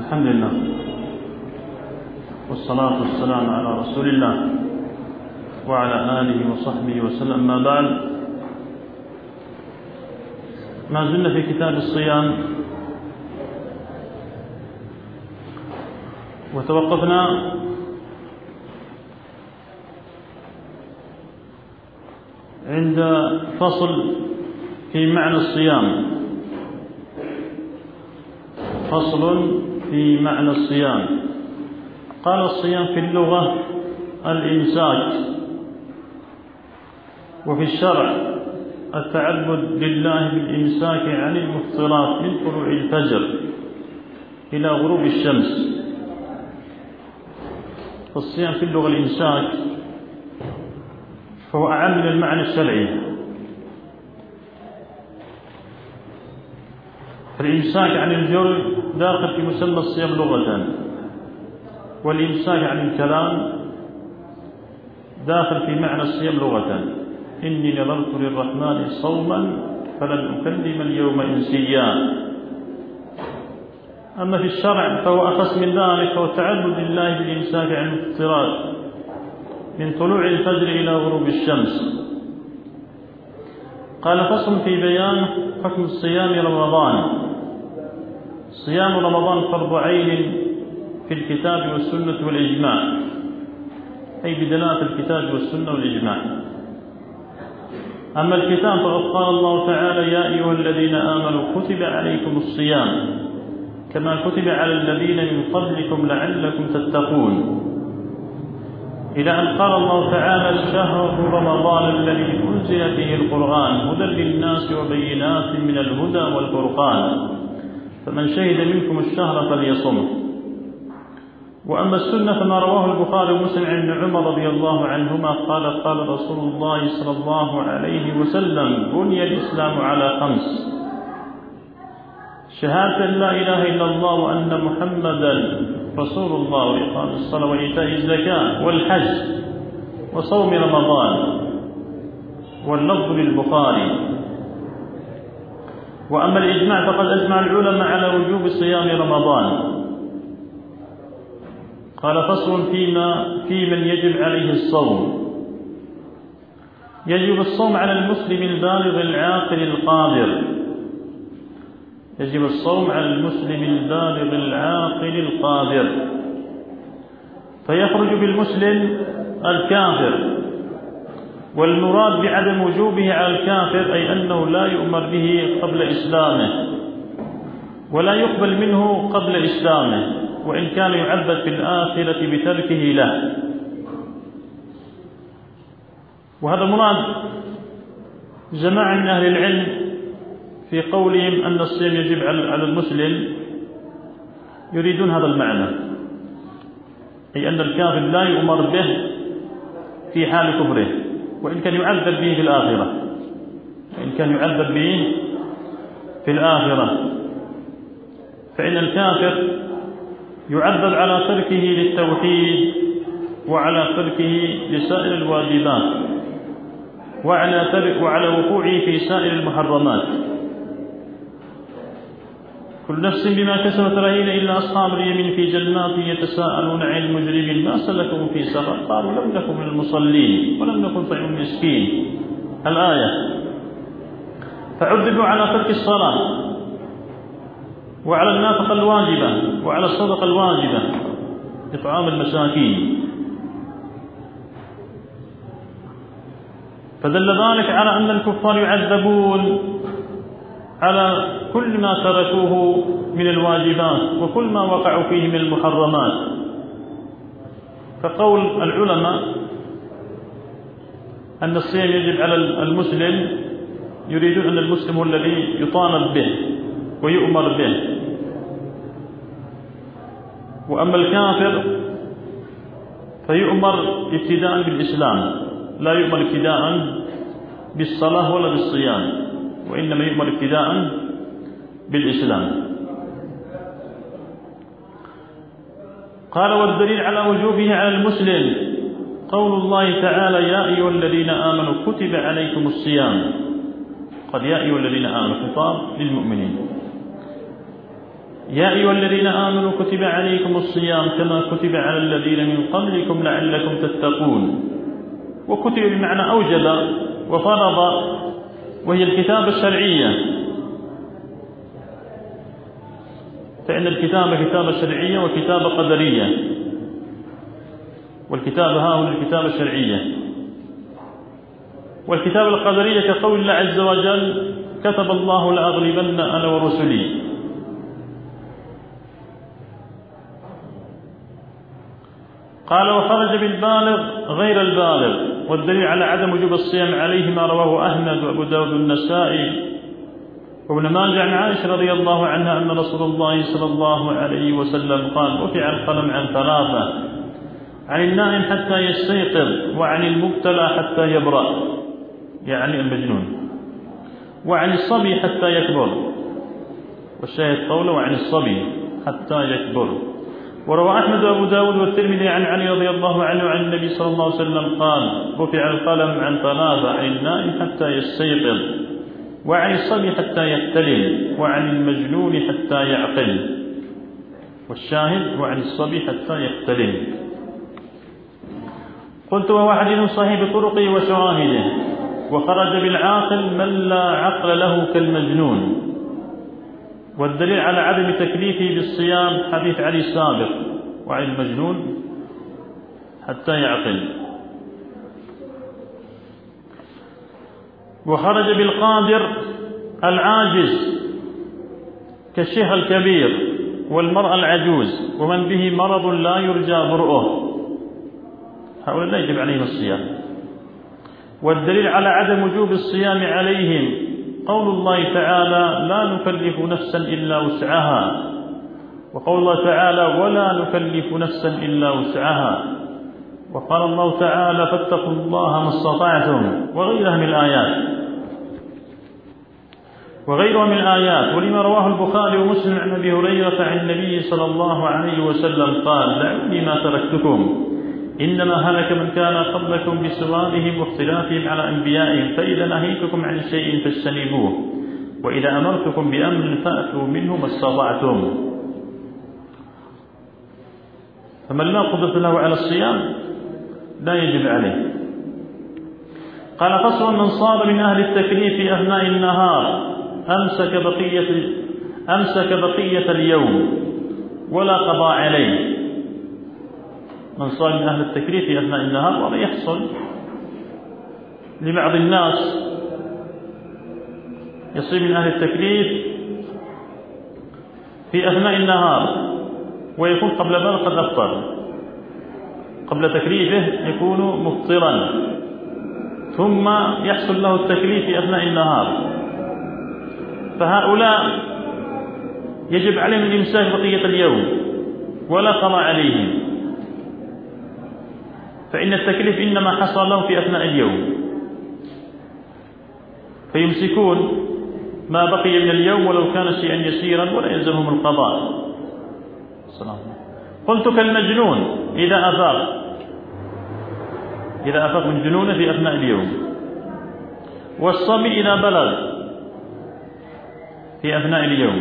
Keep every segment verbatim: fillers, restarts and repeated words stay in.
الحمد لله والصلاة والسلام على رسول الله وعلى آله وصحبه وسلم. ما بعد، ما زلنا في كتاب الصيام، وتوقفنا عند فصل في معنى الصيام. فصل في معنى الصيام. قال: الصيام في اللغة الإمساك، وفي الشرع التعبد لله بالإمساك عن المفطرات من طلوع الفجر إلى غروب الشمس. فالصيام في اللغة الإمساك فهو أعم من المعنى الشرعي. فالإمساك عن الجوع داخل في مسمى الصيام لغة، والإمساك عن الكلام داخل في معنى الصيام لغة. إني نذرت للرحمن صوما فلن أكلم اليوم إنسيا. أما في الشرع فهو أخص من ذلك، فهو تعبد لله بالإمساك عن المفطرات من طلوع الفجر إلى غروب الشمس. قال: فصل في بيان حكم صيام رمضان. صيام رمضان فرض عين في الكتاب والسنة والإجماع، أي بدلالة الكتاب والسنة والإجماع. أما الكتاب فقد قال الله تعالى: يا أيها الذين آمنوا كتب عليكم الصيام كما كتب على الذين من قبلكم لعلكم تتقون، إلى أن قال الله تعالى: شهر رمضان الذي أنزل فيه القرآن هدى للناس وبينات من الهدى والفرقان فمن شهد منكم الشهر فليصمه. وأما السنة فما رواه البخاري ومسلم عن ابن عمر رضي الله عنهما قال: قال رسول الله صلى الله عليه وسلم: بني الإسلام على خمس: شهادة لا إله إلا الله وأن محمدا رسول الله، وإقام الصلاة وإيتاء الزكاة والحج وصوم رمضان. واللفظ للبخاري. وأما الإجماع فقد أجمع العلماء على وجوب صيام رمضان. قال: فصل فيما في من يجب عليه الصوم. يجب الصوم على المسلم البالغ العاقل القادر. يجب الصوم على المسلم البالغ العاقل القادر. فيخرج بالمسلم الكافر، والمراد بعدم وجوبه على الكافر أي أنه لا يؤمر به قبل إسلامه، ولا يقبل منه قبل إسلامه، وإن كان يعذب في الآخرة بتركه له. وهذا مراد جماعة من أهل العلم في قولهم أن الصيام يجب على المسلم، يريدون هذا المعنى، أي أن الكافر لا يؤمر به في حال كفره، وإن كان يعذب به في الآخرة وإن كان يعذب به في الآخرة فإن الكافر يعذب على تركه للتوحيد، وعلى تركه لسائر الواجبات، وعلى ترك وعلى وقوعه في سائر المحرمات. كل نفس بما كسبت رهينة إلا أصحاب اليمين في جنات يتساءلون عن المجرمين ما سلكهم في سقر قالوا لم نكن من المصلين ولم نكن نطعم المسكين. الآية. فعذبوا على ترك الصلاة، وعلى النافقة الواجبة، وعلى الصدقة الواجبة، إطعام المساكين. فدل ذلك على أن الكفار يعذبون على كل ما تركوه من الواجبات وكل ما وقعوا فيه من المحرمات. فقول العلماء أن الصيام يجب على المسلم يريدون أن المسلم هو الذي يطالب به ويؤمر به. وأما الكافر فيؤمر ابتداء بالإسلام، لا يؤمر ابتداء بالصلاة ولا بالصيام، وإنما يؤمر ابتداء بالإسلام. قال: والدليل على وجوبه على المسلم قول الله تعالى: يا أيها الذين آمنوا كتب عليكم الصيام. قد يا أيها الذين آمنوا خطاب للمؤمنين. يا أيها الذين آمنوا كتب عليكم الصيام كما كتب على الذين من قبلكم لعلكم تتقون. وكتب بمعنى أوجب وفرض، وهي الكتابة الشرعية، فإن الكتابة كتابة شرعية وكتابة قدرية، والكتابة ها هو الكتابة الشرعية. والكتابة القدرية كقول الله عز وجل كتب الله لأغلبن أنا ورسلي. قال وخرج بالبالغ غير البالغ، والدليل على عدم وجوب الصيام عليه ما رواه أحمد وأبو داود النسائي وابن ماجه عن عائشة رضي الله عنها أن رسول الله صلى الله عليه وسلم قال رفع القلم عن ثلاثة: عن النائم حتى يستيقظ، وعن المبتلى حتى يبرأ يعني المجنون، وعن الصبي حتى يكبر. والشاهد قوله وعن الصبي حتى يكبر. وروى أحمد وأبو داود والترمذي عن علي رضي الله عنه عن النبي صلى الله عليه وسلم قال رفع القلم عن ثلاثة: عن النائم حتى يستيقظ، وعن الصبي حتى يحتلم، وعن المجنون حتى يعقل. والشاهد وعن الصبي حتى يحتلم. قلت وهو حديث صحيح بطرقه وشواهده. وخرج بالعاقل من لا عقل له كالمجنون. والدليل على عدم تكليفه بالصيام حديث علي السابق: وعن المجنون حتى يعقل. وخرج بالقادر العاجز كالشيخ الكبير والمرأة العجوز ومن به مرض لا يرجى برؤه، هؤلاء لا يجب عليهم الصيام. والدليل على عدم وجوب الصيام عليهم قول الله تعالى لا نكلف نفسا إلا وسعها، وقول الله تعالى ولا نكلف نفسا إلا وسعها، وقال الله تعالى فاتقوا الله ما استطعتم، وغيرها من الآيات وغيرها من الآيات. ولما رواه البخاري ومسلم عن أبي هريرة عن النبي صلى الله عليه وسلم قال دعوني ما تركتكم إنما هلك من كان قبلكم بسؤالهم واختلافهم على أنبيائهم، فإذا نهيتكم عن شيء فاجتنبوه، وإذا أمرتكم بأمر فأتوا منه ما استطعتم. فمن لا قدرة له على الصيام لا يجب عليه. قال فصل: من صام من أهل التكليف في أثناء النهار أمسك بقية أمسك بقية اليوم ولا قضاء عليه. من صام من أهل التكليف في أثناء النهار، ولا يحصل لبعض الناس يصيب من أهل التكليف في أثناء النهار ويكون قبل ذلك قد أفطر، قبل تكليفه يكون مفطرا، ثم يحصل له التكليف في أثناء النهار. فهؤلاء يجب عليهم الإمساك بقية اليوم ولا قضاء عليهم، فإن التكليف إنما حصل لهم في أثناء اليوم، فيمسكون ما بقي من اليوم ولو كان شيئا يسيرا ولا يلزمهم القضاء. السلام. قلت كالمجنون إذا أفاق إذا أفاق من جنونه في أثناء اليوم، والصبي إذا بلغ في أثناء اليوم،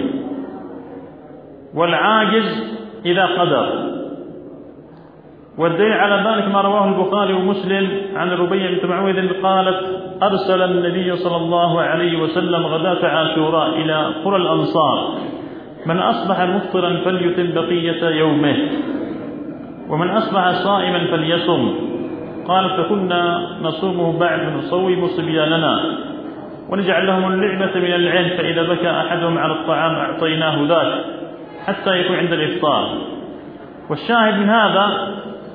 والعاجز إذا قدر. والدليل على ذلك ما رواه البخاري ومسلم عن ربيع بنت معوذ قالت أرسل النبي صلى الله عليه وسلم غداة عاشوراء إلى قرى الأنصار: من أصبح مفطرا فليتم بقية يومه، ومن أصبح صائما فليصم. قالت فكنا نصومه بعد نصوم صبياننا ونجعل لهم اللعبة من العين، فإذا بكى أحدهم على الطعام أعطيناه ذاك حتى يكون عند الإفطار. والشاهد من هذا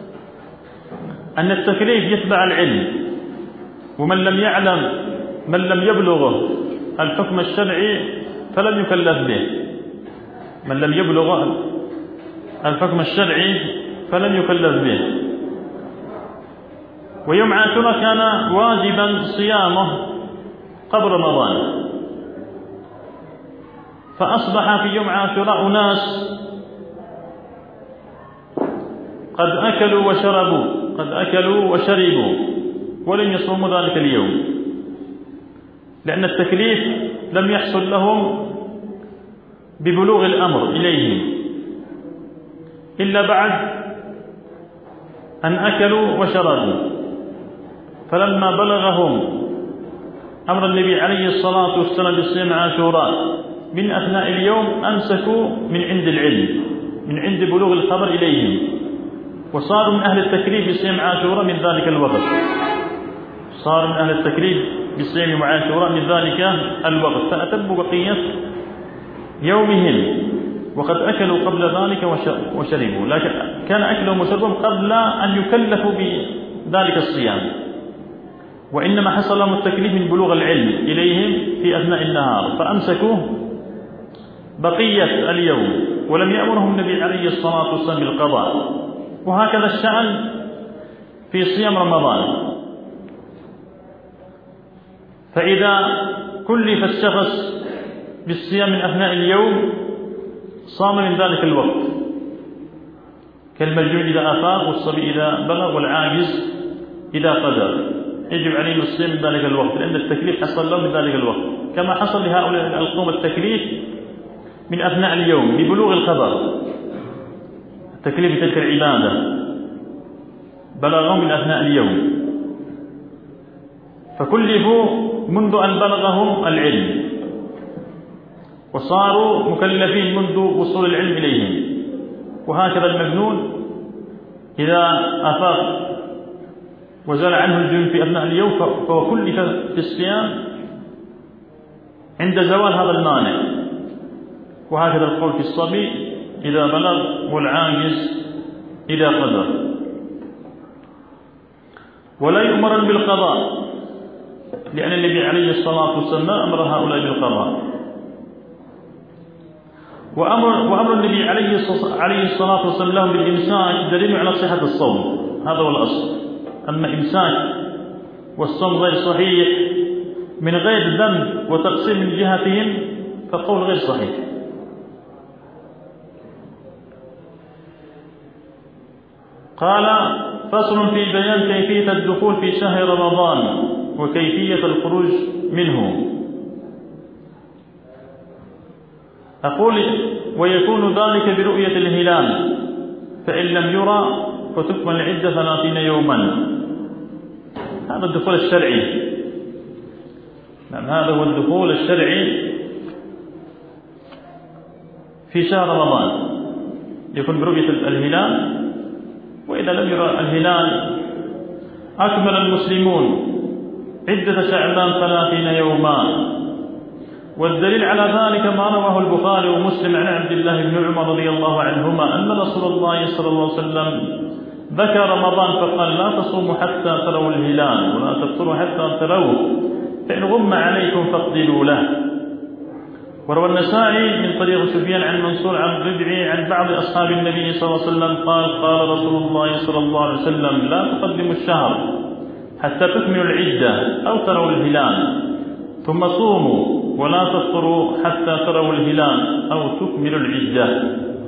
أن التكليف يتبع العلم، ومن لم يعلم من لم يبلغه الحكم الشرعي فلم يكلف به، من لم يبلغ الحكم الشرعي فلم يكلف به. ويوم عاشوراء كان واجبا صيامه قبل رمضان، فأصبح في يوم عاشوراء أناس قد أكلوا وشربوا قد أكلوا وشربوا ولم يصوموا ذلك اليوم، لأن التكليف لم يحصل لهم ببلوغ الأمر إليهم إلا بعد أن أكلوا وشربوا. فلما بلغهم أمر النبي عليه الصلاة والسلام بصيام عاشوراء من أثناء اليوم أمسكوا من عند العلم، من عند بلوغ الخبر إليهم، وصاروا من أهل التكليف بصيام عاشوراء من ذلك الوقت، صار من أهل التكليف بصيام عاشوراء من ذلك الوقت، فأتبوا بقية يومهم وقد أكلوا قبل ذلك وشربوا، لكن كان أكلهم وشربهم قبل أن يكلفوا بذلك الصيام، وإنما حصل لهم التكليف من بلوغ العلم إليهم في أثناء النهار فأمسكوا بقية اليوم، ولم يأمرهم النبي عليه الصلاة والسلام بالقضاء. وهكذا الشأن في صيام رمضان، فإذا كلف الشخص بالصيام من أثناء اليوم صام من ذلك الوقت، كالمجنون إذا أفاق، والصبي إذا بلغ، والعاجز إذا قدر، يجب عليه الصيام من ذلك الوقت، لأن التكليف حصل له من ذلك الوقت، كما حصل لهؤلاء القوم التكليف من أثناء اليوم ببلوغ الخبر، التكليف تلك العبادة بلغهم من أثناء اليوم، فكلفوا منذ أن بلغهم العلم، وصاروا مكلفين منذ وصول العلم إليهم. وهكذا المجنون إذا أفاق وزال عنه الجنون في أثناء اليوم فهو كلف في الصيام عند زوال هذا المانع. وهكذا القول في الصبي إذا بلغ، والعاجز إذا قدر. ولا يؤمر بالقضاء، لأن النبي عليه الصلاة والسلام أمر هؤلاء بالقضاء. وأمر, وأمر النبي عليه الصلاة والسلام لهم بالإمساك دليل على صحة الصوم، هذا هو الأصل. أما إمساك والصوم غير صحيح من غير ذنب وتقصير من جهتهم فقول غير صحيح. قال: فصل في بيان كيفية الدخول في شهر رمضان وكيفية الخروج منه. أقول: ويكون ذلك برؤية الهلال، فإن لم يرى فتكمل العدة ثلاثين يوما. هذا الدخول الشرعي، نعم هذا هو الدخول الشرعي في شهر رمضان، يكون برؤية الهلال، وإذا لم يرى الهلال أكمل المسلمون عدة شعبان ثلاثين يوما. والدليل على ذلك ما رواه البخاري ومسلم عن عبد الله بن عمر رضي الله عنهما أن رسول الله صلى الله عليه وسلم ذكر رمضان فقال: لا تصوموا حتى تروا الهلال ولا تفطروا حتى تروه، فإن غم عليكم فاقدروا له. وروى النسائي من طريق سفيان عن منصور عن ربعي عن بعض أصحاب النبي صلى الله عليه وسلم قال: قال رسول الله صلى الله عليه وسلم: لا تقدموا الشهر حتى تكملوا العدة أو تروا الهلال، ثم صوموا ولا تفطروا حتى تروا الهلال أو تكملوا العدة.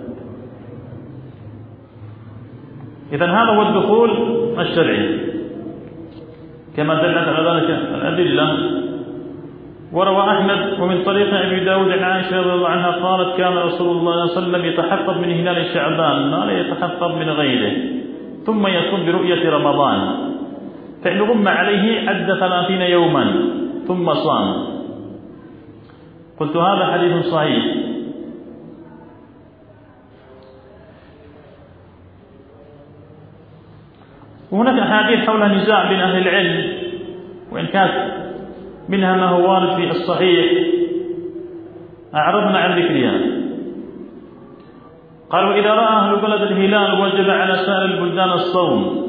إذن هذا هو الدخول الشرعي كما دلت على ذلك الأدلة. وروى أحمد ومن طريق أبي داود عن عائشة رضي الله عنها قالت: كان رسول الله صلى الله عليه وسلم يتحقق من هلال شعبان ما لا يتحقق من غيره، ثم يصوم برؤية رمضان، فإن غم عليه عد ثلاثين يوما ثم صام. قلت: هذا حديث صحيح. وهناك أحاديث حول نزاع بين أهل العلم، وإن كانت منها ما هو وارد في الصحيح أعرضنا عن ذكرها. قال: وإذا رأى أهل بلد الهلال وجب على سائر البلدان الصوم.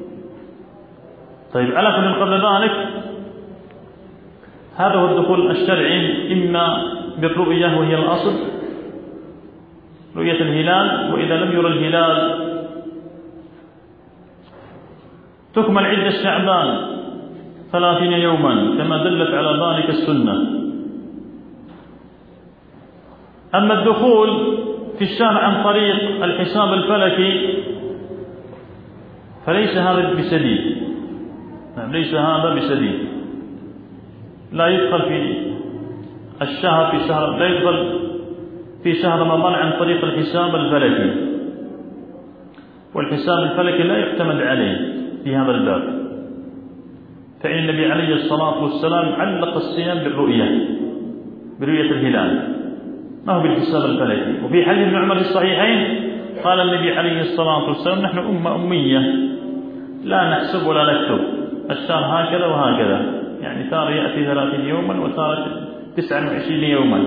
طيب، على كل قبل ذلك هذا هو الدخول الشرعي، إما بالرؤية وهي الأصل رؤية الهلال، وإذا لم يرى الهلال تكمل عدة شعبان ثلاثين يوما كما دلت على ذلك السنة. أما الدخول في الشهر عن طريق الحساب الفلكي فليس هذا بسديد، ليس هذا بسديد، لا يدخل في الشهر في شهر، لا يدخل في شهر رمضان عن طريق الحساب الفلكي، والحساب الفلكي لا يعتمد عليه في هذا الباب، فإن النبي عليه الصلاة والسلام علق الصيام بالرؤية برؤية الهلال، ما هو بالحساب الفلكي. وفي حديث ابن عمر في الصحيحين قال النبي عليه الصلاة والسلام: نحن أمة أمية لا نحسب ولا نكتب، الشهر هكذا وهكذا، يعني تارة يأتي ثلاثين يوما وتارة تسعة وعشرين يوما.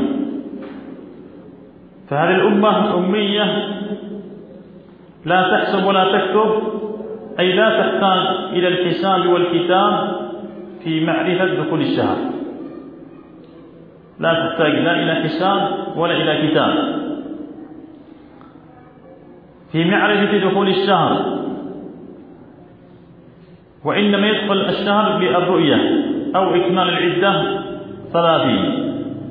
فهذه الأمة أمية لا تحسب ولا تكتب، أي لا تحتاج إلى الحساب والكتاب في معرفة دخول الشهر، لا تحتاج لا إلى حساب ولا إلى كتاب في معرفة دخول الشهر، وإنما يدخل الشهر بالرؤية أو إكمال العدة ثلاثين.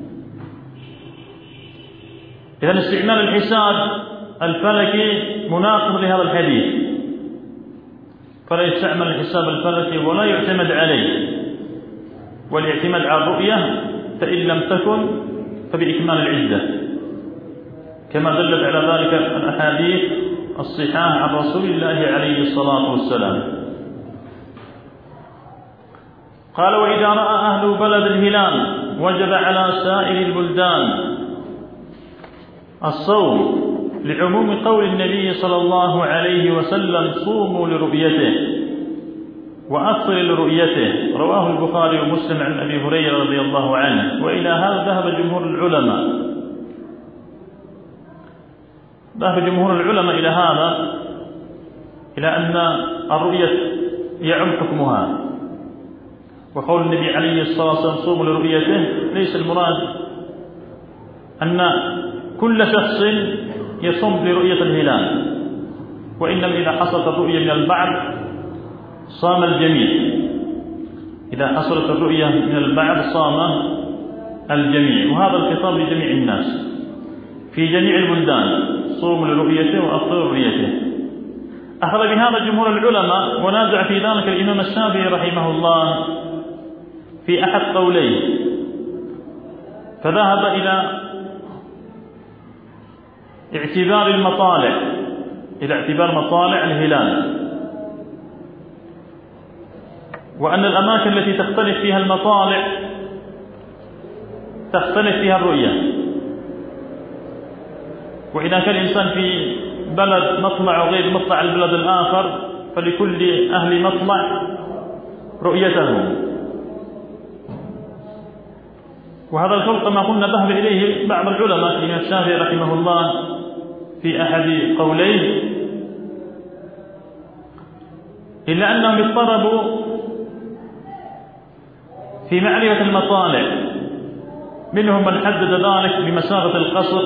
إذن استعمال الحساب الفلكي مناقض لهذا الحديث، فلا يستعمل الحساب الفلكي ولا يعتمد عليه، والاعتماد على الرؤية فإن لم تكن فبإكمال العدة، كما دلت على ذلك الأحاديث الصحاح عن رسول الله عليه الصلاة والسلام. قال: وإذا رأى أهل بلد الهلال وجب على سائر البلدان الصوم، لعموم قول النبي صلى الله عليه وسلم: صوموا لرؤيته وأفطروا لرؤيته، رواه البخاري ومسلم عن أبي هريرة رضي الله عنه. وإلى هذا ذهب جمهور العلماء ذهب جمهور العلماء إلى هذا، إلى أن الرؤية يعم حكمها، وقول النبي عليه الصلاة والسلام: صوموا لرؤيته، ليس المراد أن كل شخص يصوم لرؤية الهلال، وإنما إذا حصلت الرؤية من البعض صام الجميع، إذا حصلت الرؤية من البعض صام الجميع، وهذا الخطاب لجميع الناس في جميع البلدان: صوموا لرؤيته وأفطروا لرؤيته. أخذ بهذا جمهور العلماء، ونازع في ذلك الإمام الشافعي رحمه الله في أحد قوليه، فذهب إلى اعتبار المطالع إلى اعتبار مطالع الهلال، وأن الأماكن التي تختلف فيها المطالع تختلف فيها الرؤية، وإذا كان الإنسان في بلد مطلع غير مطلع البلد الآخر فلكل أهل مطلع رؤيته. وهذا القول كما قلنا ذهب إليه بعض العلماء، الإمام الشافعي رحمه الله في أحد قوليه، إلا أنهم اضطربوا في معرفة المطالع، منهم من حدد ذلك بمسافة القصر،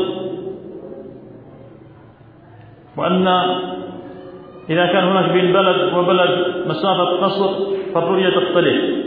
وأن إذا كان هناك بين بلد وبلد مسافة قصر فالرؤية تختلف،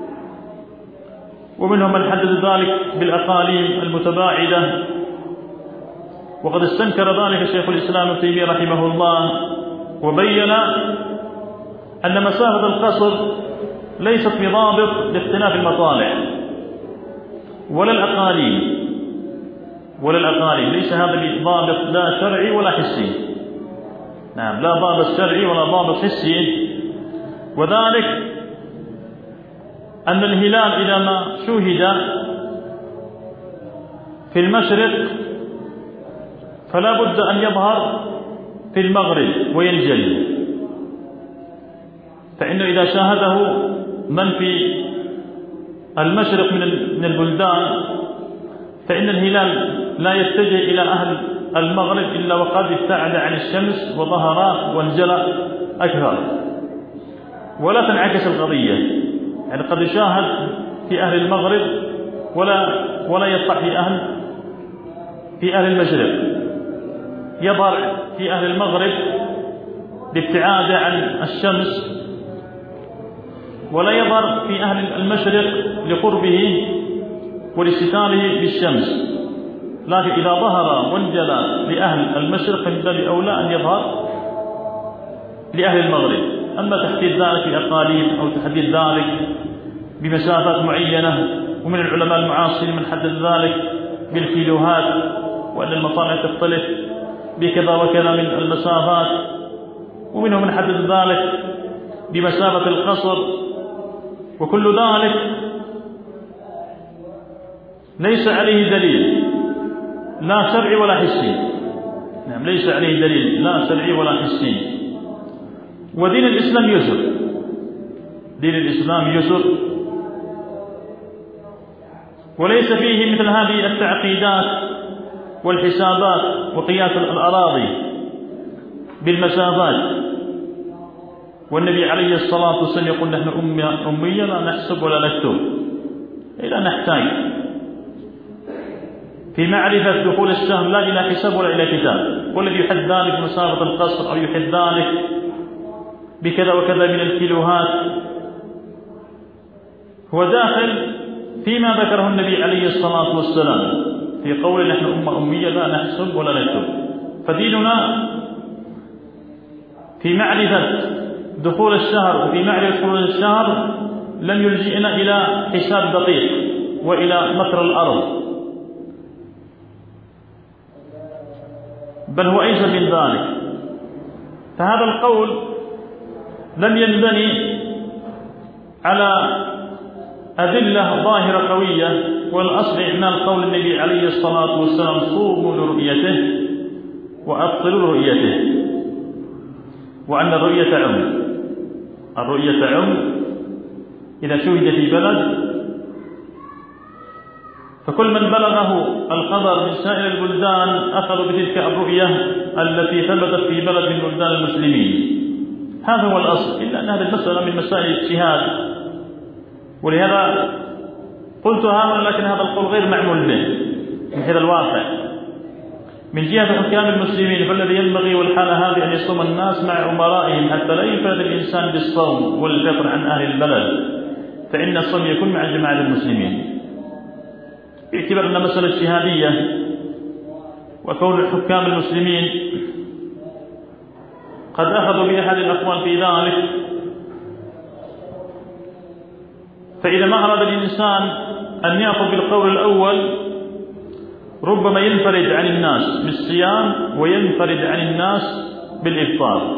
ومنهم من حدد ذلك بالأقاليم المتباعدة، وقد استنكر ذلك شيخ الإسلام ابن تيمية رحمه الله، وبين أن مسافة القصر ليست بضابط لاختلاف المطالع ولا الأقاليم ولا الأقاليم ليس هذا بضابط لا شرعي ولا حسي، نعم، لا ضابط شرعي ولا ضابط حسي. وذلك أن الهلال إذا ما شوهد في المشرق فلا بد أن يظهر في المغرب وينجلي، فإنه إذا شاهده من في المشرق من البلدان فإن الهلال لا يتجه إلى أهل المغرب إلا وقد ابتعد عن الشمس وظهر وانجلى أكثر، ولا تنعكس القضية، يعني قد يشاهد في أهل المغرب ولا ولا يطلع في أهل في أهل المشرق، يظهر في أهل المغرب بابتعاده عن الشمس، ولا يظهر في أهل المشرق لقربه ولاستتاره بالشمس. لكن إذا ظهر وانجلى لأهل المشرق فمن باب أولى أن يظهر لأهل المغرب. أما تحديد ذلك بأقاليم أو تحديد ذلك بمسافات معينة، ومن العلماء المعاصرين من حدد ذلك بالكيلوهات وأن المصانع تختلف بكذا وكذا من المسافات، ومنهم من حدد ذلك بمسافة القصر، وكل ذلك ليس عليه دليل لا شرعي ولا حسي. نعم، ليس عليه دليل لا شرعي ولا حسي. ودين الإسلام يسر، دين الإسلام يسر، وليس فيه مثل هذه التعقيدات والحسابات وقياس الأراضي بالمسافات. والنبي عليه الصلاة والسلام يقول نحن أمية لا نحسب ولا نكتب، لا نحتاج في معرفة دخول الشهر لا إلى حساب ولا إلى كتاب. والذي يحد ذلك مسافة القصر أو يحد ذلك بكذا وكذا من الكيلوهات هو داخل فيما ذكره النبي عليه الصلاة والسلام في قول نحن أمة أمية لا نحسب ولا نكتب. فديننا في معرفة دخول الشهر وفي معرفة خروج الشهر لم يلجئنا إلى حساب دقيق وإلى متر الأرض، بل هو أيسر من ذلك. فهذا القول لم ينبني على أدلة ظاهرة قوية، والأصل إعمال قول النبي عليه الصلاة والسلام صوموا لرؤيته وأبطلوا لرؤيته، وأن الرؤية عم، الرؤية عم إذا شهد في بلد فكل من بلغه الخبر من سائر البلدان أخذوا بتلك الرؤية التي ثبتت في بلد من بلدان المسلمين. هذا هو الأصل، إلا أن هذه المسألة من مسائل الاجتهاد، ولهذا قلت هذا، لكن هذا القول غير معمول به من حيث الواقع من جهة حكام المسلمين. فالذي ينبغي والحالة هذه أن يصوم الناس مع أمرائهم حتى لا ينفرد الإنسان بالصوم والفطر عن أهل البلد، فإن الصوم يكون مع جماعة المسلمين باعتبار أن مسألة اجتهادية، وكون الحكام المسلمين قد أخذوا بأحد الأقوال في ذلك. فإذا ما أراد الإنسان أن يأخذ بالقول الأول ربما ينفرد عن الناس بالصيام وينفرد عن الناس بالإفطار،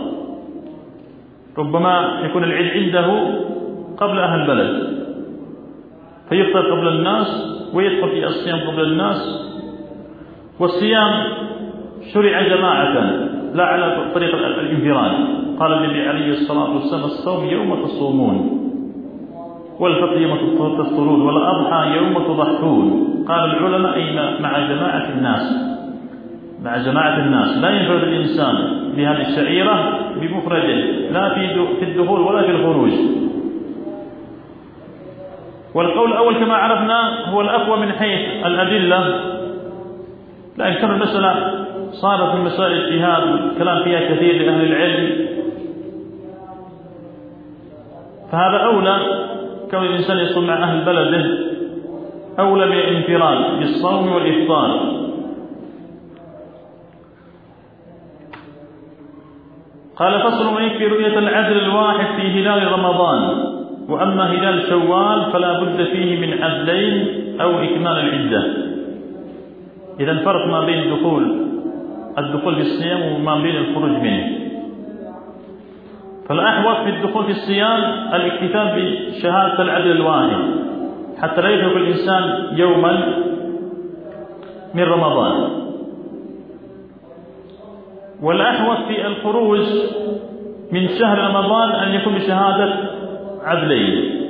ربما يكون العيد عنده قبل أهل البلد فيفطر قبل الناس ويدخل في الصيام قبل الناس. والصيام شرع جماعة لا على طريق الانفراد. قال النبي عليه الصلاة والسلام الصوم يوم تصومون والفطر يوم تفطرون والأضحى يوم تضحون. قال العلماء أي مع جماعة الناس، مع جماعة الناس لا ينفرد الإنسان بهذه الشعيرة بمفرده لا في الدخول ولا في الخروج. والقول الأول كما عرفنا هو الأقوى من حيث الأدلة، لأن كان المسألة صارت من مسائل الاجتهاد والكلام فيها كثير لأهل العلم، فهذا أولى كون الإنسان يصوم مع أهل بلده أولى من الانفراد بالصوم والإفطار. قال فصل: ويكفي رؤية العدل الواحد في هلال رمضان، وأما هلال شوال فلا بد فيه من عدلين أو إكمال العدة. إذا فرق ما بين دخول الدخول في الصيام وما بين الخروج منه. فالأحوط في الدخول في الصيام الاكتفاء بشهادة العدل الواحد حتى لا يترك الإنسان يوما من رمضان. والأحوط في الخروج من شهر رمضان أن يكون بشهادة عدلين.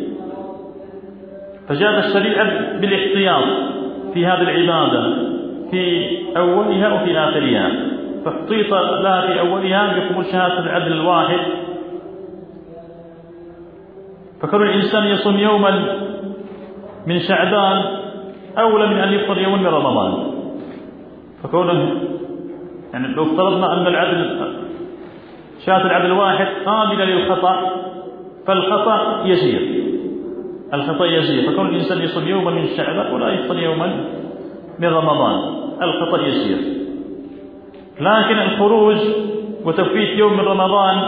فجاءت الشريعة بالاحتياط في هذه العبادة في أولها وفي آخرها، فاحتيط لها في أولها بقبول شهادة العدل الواحد. فكون الإنسان يصوم يوما من شعبان أولى من أن يفطر يوما من رمضان. فكونه يعني لو افترضنا أن العدل شهادة العدل الواحد قابلة للخطأ فالخطأ يسير، الخطأ يسير. فكون الإنسان يصوم يوما من شعبان ولا يفطر يوما من رمضان الخطأ يسير. لكن الخروج وتفويت يوم من رمضان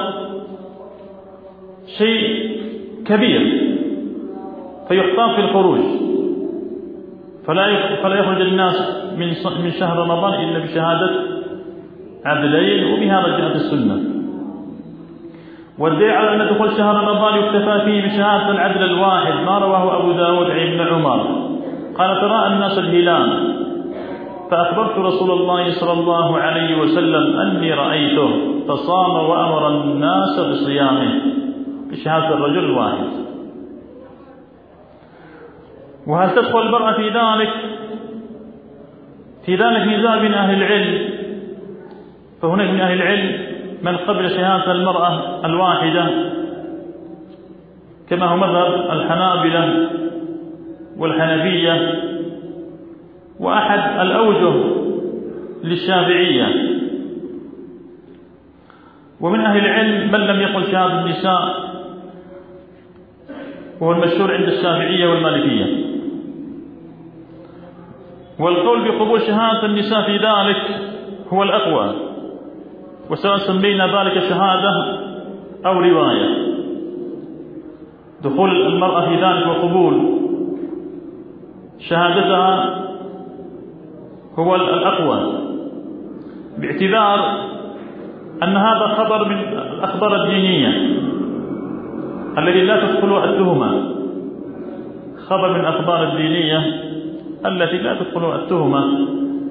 شيء كبير فيحتاط في الخروج، فلا فلا يخرج الناس من شهر رمضان إلا بشهادة عدلين، وبهذا جاءت السنة. والدليل على أن دخول شهر رمضان يكتفى فيه بشهادة العدل الواحد ما رواه أبو داود عن ابن عمر قال: تراءى الناس الهلال فأخبرت رسول الله صلى الله عليه وسلم أني رأيته فصام وأمر الناس بصيامه بشهادة الرجل الواحد. وهل تدخل المرأة في ذلك؟ في ذلك نزاع بين أهل العلم، فهناك من أهل العلم من قبل شهادة المرأة الواحدة كما هو مذهب الحنابلة والحنفية، وأحد الأوجه للشافعية. ومن أهل العلم من لم يقل شهادة النساء، وهو المشهور عند الشافعية والمالكية. والقول بقبول شهادة النساء في ذلك هو الأقوى، وسواء سمينا ذلك شهادة أو رواية. دخول المرأة في ذلك وقبول شهادتها هو الأقوى، باعتبار أن هذا خبر من الأخبار الدينية الذي لا تدخل التهمة، خبر من الأخبار الدينية التي لا تدخل التهمة،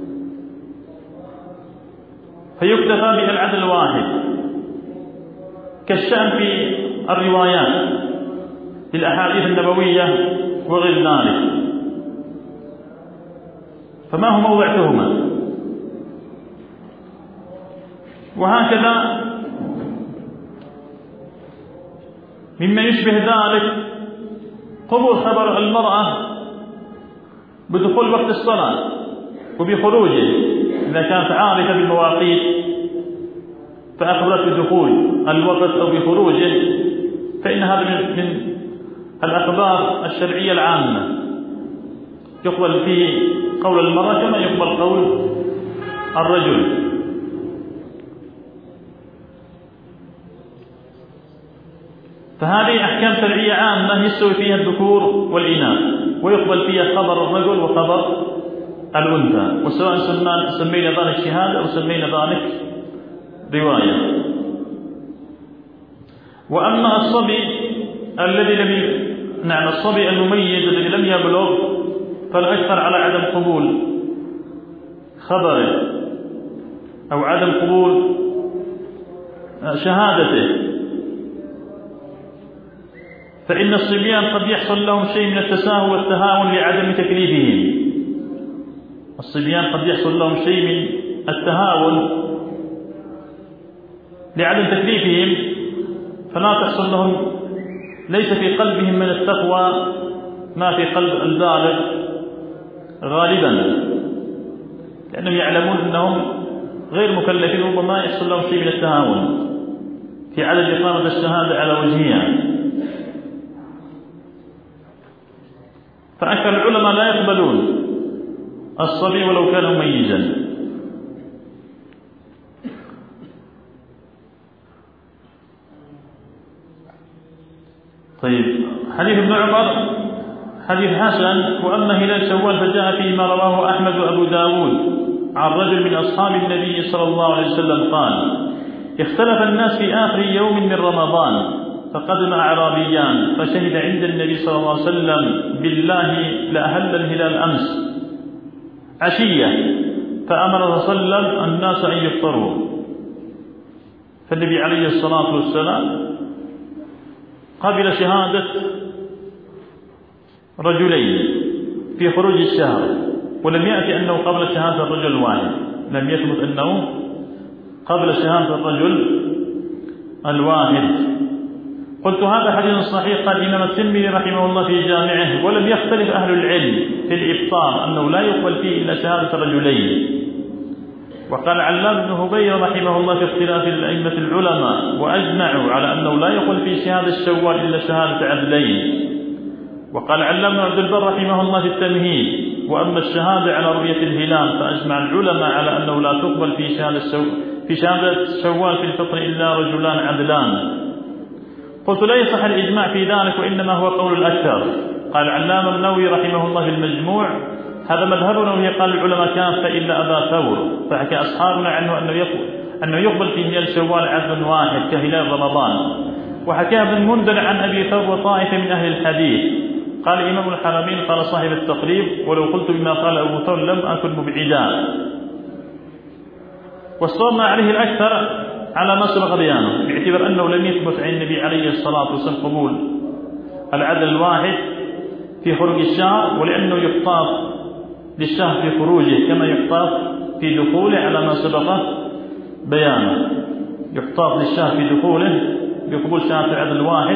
فيكتفى بالعدل الواحد، كالشأن في الروايات بالأحاديث النبوية وغير ذلك، فما هو موضع تهمة. وهكذا مما يشبه ذلك قبول خبر المرأة بدخول وقت الصلاة وبخروجه إذا كانت عارفة بالمواقيت فأخبرت بدخول الوقت أو بخروجه، فإن هذا من الأخبار الشرعية العامة يقبل فيه قول المرأة كما يقبل قول الرجل. فهذه أحكام شرعية عامة يستوي فيها الذكور والإناث، ويقبل فيها خبر الرجل وخبر الأنثى، وسواء سمينا ذلك شهادة أو سمينا ذلك رواية. وأما الصبي الذي لم نعم الصبي المميز الذي لم يبلغ فالأكثر على عدم قبول خبره أو عدم قبول شهادته، فإن الصبيان قد يحصل لهم شيء من التساهل والتهاون لعدم تكليفهم. الصبيان قد يحصل لهم شيء من التهاون لعدم تكليفهم، فلا تحصل لهم، ليس في قلبهم من التقوى ما في قلب البالغ غالبا، لأنهم يعلمون أنهم غير مكلفين، ربما يحصل لهم شيء من التهاون في عدم إقامة الشهادة على وجهها. فأكثر العلماء لا يقبلون الصبي ولو كان مميزا. طيب، حديث ابن عمر حديث حسن. وأما هلال شوال فجاء فيه ما رواه أحمد وأبو داود عن رجل من أصحاب النبي صلى الله عليه وسلم قال: اختلف الناس في آخر يوم من رمضان فقدم أعرابيان فشهد عند النبي صلى الله عليه وسلم بالله لأهل الهلال أمس عشية، فأمر صلى الله عليه وسلم الناس أن يفطروا. فالنبي عليه الصلاة والسلام قبل شهادة رجلين في خروج الشهر، ولم يأتي أنه قبل شهادة الرجل الواحد، لم يثبت أنه قبل شهادة الرجل الواحد. قلت هذا حديث صحيح. قال الإمام الترمذي رحمه الله في جامعه: ولم يختلف أهل العلم في الإفطار أنه لا يقبل فيه إلا شهادة رجلين. وقال علام بن هبير رحمه الله في اختلاف الأئمة العلماء وأجمعوا على أنه لا يقبل فيه شهادة الشوال إلا شهادة عدلين. وقال علام بن عبد البر رحمه الله في التمهيد: وأما الشهادة على رؤية الهلال فأجمع العلماء على أنه لا تقبل في شهادة الشو... في شهادة الشوال في الفطر إلا رجلان عدلان. قلت لا يصح الإجماع في ذلك، وإنما هو قول الأكثر. قال علامة النووي رحمه الله في المجموع: هذا مذهبنا، وهي قال العلماء كافة إلا أبا ثور، فحكى أصحابنا عنه أنه يقبل, أنه يقبل في هلال شوال عدل واحد كهلال رمضان. وحكى ابن المنذر عن أبي ثور وطائفة من أهل الحديث. قال إمام الحرمين قال صاحب التقريب: ولو قلت بما قال أبو ثور لم أكن مبعدا. والصواب ما عليه الأكثر على ما سبق بيانه، باعتبار أنه لم يثبت عن النبي عليه الصلاة والسلام قبول العدل الواحد في خروج الشهر، ولأنه يحتاط للشهر في خروجه كما يحتاط في دخوله على ما سبق بيانه. يحتاط للشهر في دخوله بقبول شهادة العدل الواحد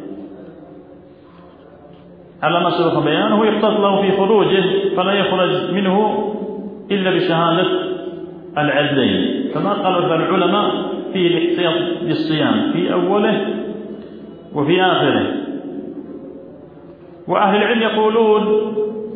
على ما سبق بيانه، ويحتاط له في خروجه فلا يخرج منه إلا بشهادة العدلين، كما قال العلماء في الاحتياط للصيام في أوله وفي آخره. وأهل العلم يقولون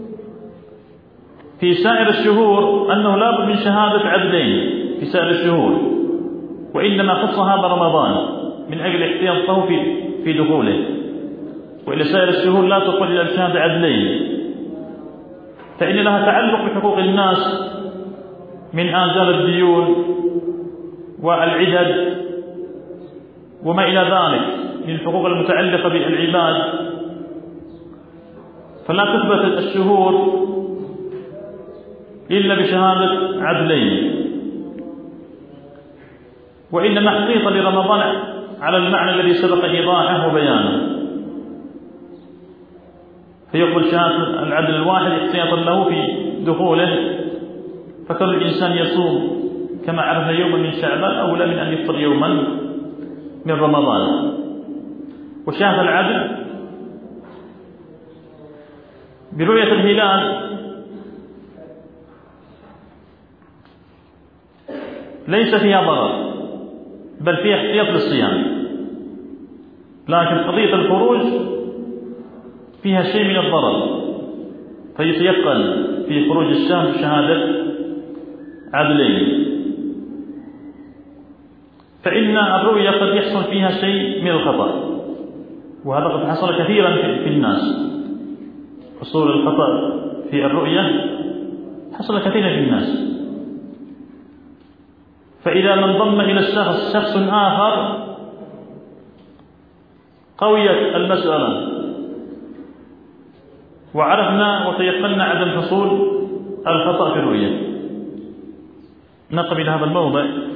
في سائر الشهور أنه لا بد من شهادة عدلين في سائر الشهور، وإنما خص هذا رمضان من أجل احتياطه في في دخوله، وإلى سائر الشهور لا تقبل إلا بشهادة عدلين، فإن لها تعلق بحقوق الناس من آنزال الديون والعدد وما إلى ذلك من الحقوق المتعلقة بالعباد، فلا تثبت الشهور إلا بشهادة عدلين. وإنما احتيط لرمضان على المعنى الذي سبق إيضاحه وبيانه، فيقبل شهادة العدل الواحد احتياطا له في دخوله، فكل الإنسان يصوم كما عرفنا يوما من شعبان أولى من أن يفطر يوما من رمضان. وشهادة العدل برؤية الهلال ليس فيها ضرر، بل فيها احتياط للصيام، لكن قضية الخروج فيها شيء من الضرر، فيتيقن في خروج الشهر شهادة عدلين. فإن الرؤية قد يحصل فيها شيء من الخطأ، وهذا قد حصل كثيرا في الناس، حصول الخطأ في الرؤية حصل كثيرا في الناس. فإذا ما انضم إلى الشخص شخص آخر قويت المسألة وعرفنا وتيقنا عدم حصول الخطأ في الرؤية. نقف إلى هذا الموضع.